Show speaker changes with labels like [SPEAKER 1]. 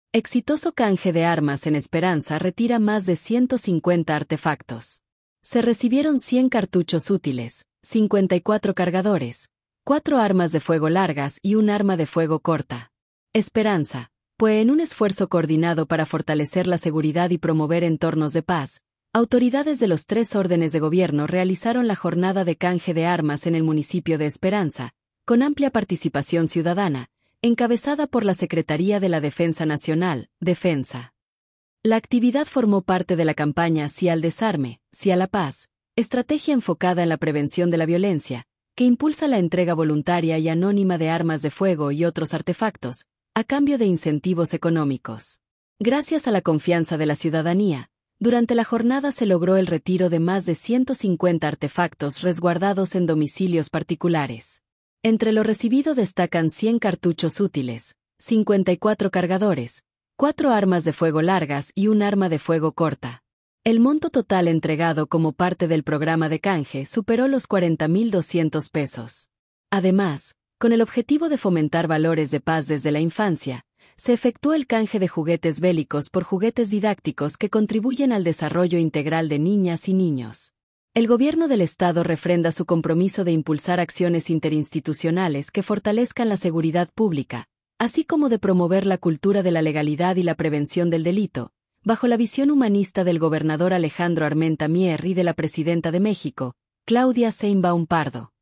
[SPEAKER 1] Exitoso canje de armas en Esperanza retira más de 150 artefactos. Se recibieron 100 cartuchos útiles, 54 cargadores, 4 armas de fuego largas y un arma de fuego corta. Esperanza, pues en un esfuerzo coordinado para fortalecer la seguridad y promover entornos de paz, autoridades de los 3 órdenes de gobierno realizaron la jornada de canje de armas en el municipio de Esperanza, con amplia participación ciudadana, encabezada por la Secretaría de la Defensa Nacional, Defensa. La actividad formó parte de la campaña Sí al Desarme, Sí a la Paz, estrategia enfocada en la prevención de la violencia, que impulsa la entrega voluntaria y anónima de armas de fuego y otros artefactos, a cambio de incentivos económicos. Gracias a la confianza de la ciudadanía, durante la jornada se logró el retiro de más de 150 artefactos resguardados en domicilios particulares. Entre lo recibido destacan 100 cartuchos útiles, 54 cargadores, 4 armas de fuego largas y un arma de fuego corta. El monto total entregado como parte del programa de canje superó los 40.200 pesos. Además, con el objetivo de fomentar valores de paz desde la infancia, se efectuó el canje de juguetes bélicos por juguetes didácticos que contribuyen al desarrollo integral de niñas y niños. El Gobierno del Estado refrenda su compromiso de impulsar acciones interinstitucionales que fortalezcan la seguridad pública, así como de promover la cultura de la legalidad y la prevención del delito, bajo la visión humanista del gobernador Alejandro Armenta Mier y de la presidenta de México, Claudia Sheinbaum Pardo.